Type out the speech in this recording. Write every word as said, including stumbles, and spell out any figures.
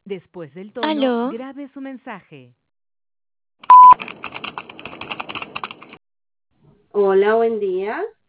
Después del tono, Aló, grabe su mensaje. Hola, buen día.